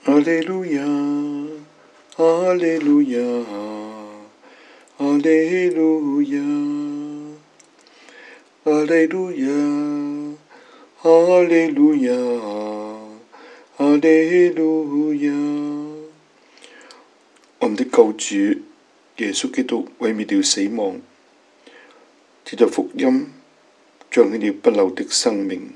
哈利路亞，哈利路亞，哈利路亞，哈利路亞，哈利路亞，哈利路亞。我們的救主耶穌基督毀滅了死亡，藉着福音彰顯了不朽的生命。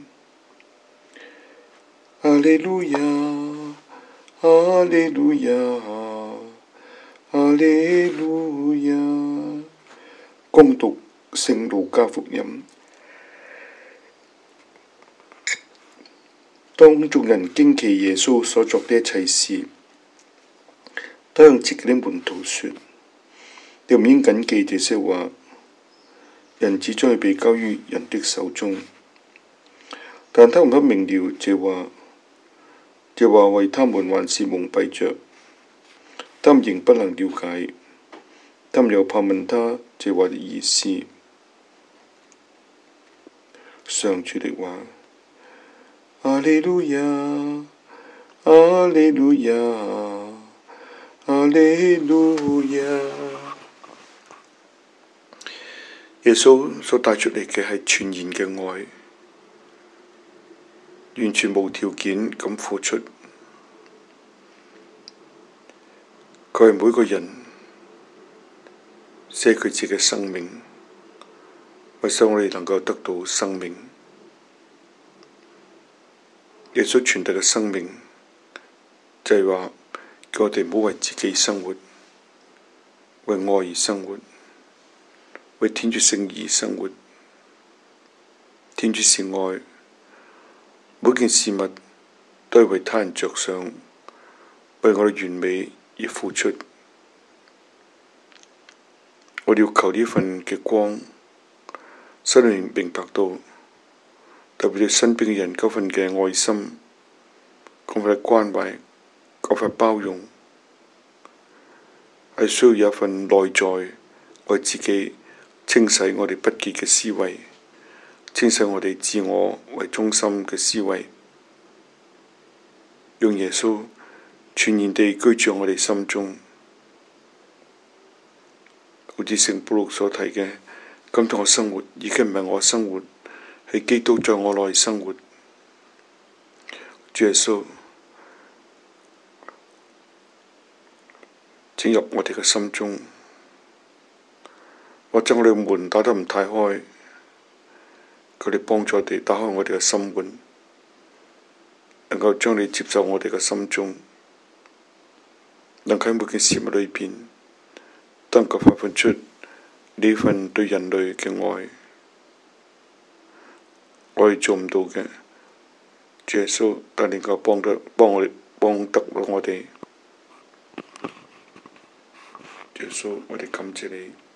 哈利路亞，哈利路亞，哈利路亞。恭讀聖路加福音。當眾人驚奇耶穌所作的一切事，他向自己的門徒說：你們應謹記這些話，人子將要被交於人的手中。但他們不明了這話為他們還是蒙蔽着，他們仍不能了解。他們又怕問他這話的意思。上主的話。哈利路亞，哈利路亞，哈利路亞。耶穌所帶出嚟嘅係全然嘅愛，完全無條件咁付出。佢係每個人捨佢自己嘅生命，為使我哋能夠得到生命。耶穌傳遞嘅生命就係話，叫我哋唔好為自己生活，為愛而生活，為天主聖而生活。天主是愛，每件事物都係為他人着想，為我哋完美而付出。我哋要求呢份嘅光，使你明白到，特別對身邊嘅人嗰份嘅愛心，嗰份嘅關懷，嗰份包容，係需要有一份內在愛自己，清洗我哋不潔嘅思維，清洗我哋自我為中心嘅思維，用耶穌全然地居住我哋心中。好似聖保祿所提嘅，今天我生活已經唔係我生活，係基督在我內生活。主耶穌，請入我哋嘅心中，或者我哋嘅門打得唔太開，佢哋幫助我哋打開我哋嘅心門，能夠將你接受我哋嘅心中，能喺每件事物裏邊，都能夠發揮出呢份對人類嘅愛。我哋做唔到嘅，主耶穌，但能夠幫得我哋。主耶穌，我哋感謝你。